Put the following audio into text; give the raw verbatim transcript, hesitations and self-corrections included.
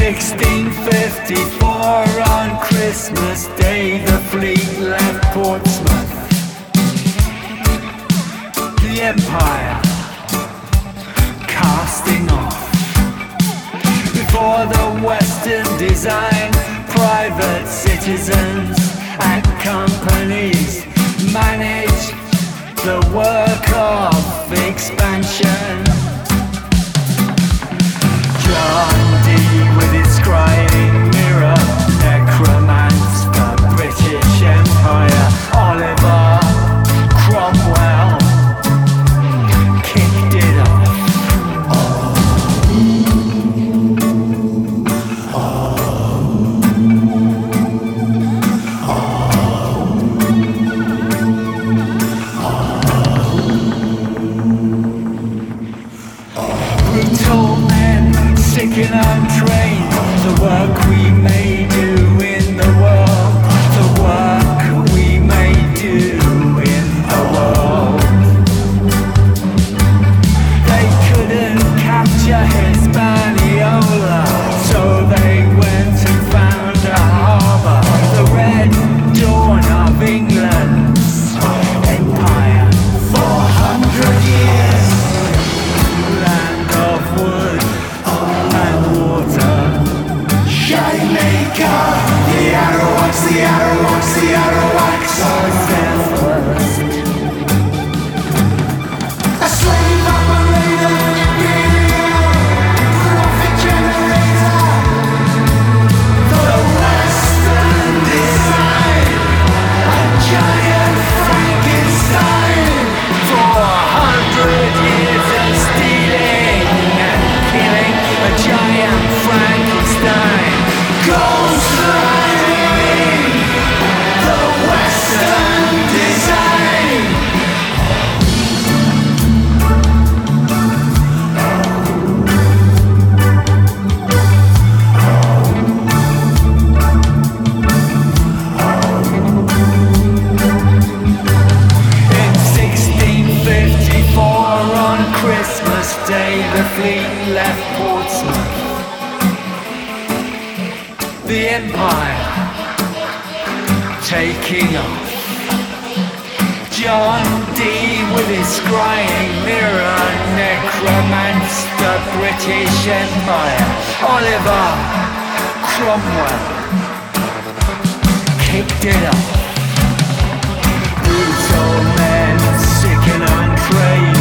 sixteen fifty-four on Christmas Day, the fleet left Portsmouth. The Empire casting off. Before the Western design, private citizens and companies manage the work of expansion. John Dee with his scrying mirror necromants the British Empire. Oliver Cromwell kicked it off. Brutal men, sick and untrained, the work we may do in the world, the work we may do in the world. They couldn't capture Hispaniola, so they went and found a harbour, the red dawn of England's empire. Four hundred years, land of wood and water. Shaymaker, the Arawaks, the Arawaks, the Arawaks are death first. A slave operator, imperial profit generator. The Western design, a giant Frankenstein. Four hundred years of stealing and killing, a giant Frankenstein goes riding the Western design. In sixteen fifty-four on Christmas Day, the fleet left Portsmouth. The Empire taking off. John Dee with his scrying mirror necromants the British Empire. Oliver Cromwell kicked it off. Brutal men, sick and untrained,